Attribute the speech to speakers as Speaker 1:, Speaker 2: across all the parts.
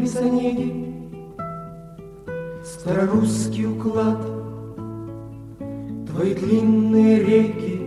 Speaker 1: без Онеги, старорусский уклад, твои длинные реки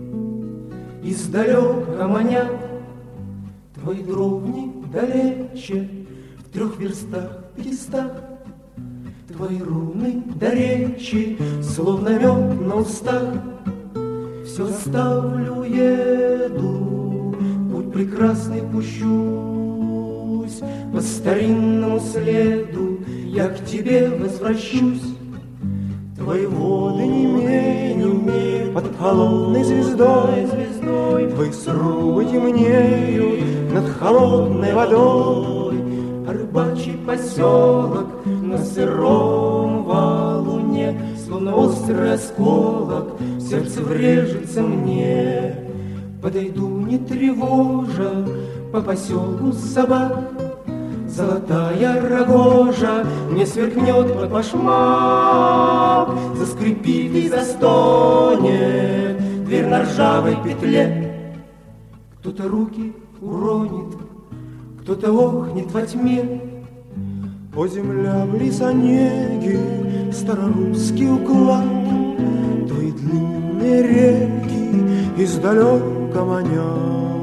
Speaker 1: издалека манят, твои дровни далече в 3 верстах 500, твои руны до речи, словно мед на устах. Все оставлю, еду, путь прекрасный пущусь, по старинному следу я к тебе возвращусь. Твои воды не имеют под холодной звездой, твои срубы темнеют над холодной водой, а рыбачий поселок на сыром валуне, словно острый осколок, в сердце врежется мне. Подойду, не тревожа, по поселку собак, золотая рогожа мне сверкнет под башмак, заскрипит и застонет дверь на ржавой петле. Кто-то руки уронит, кто-то охнет во тьме. По землям близ Онеги старорусский уклад, твои длинные реки издалека манят.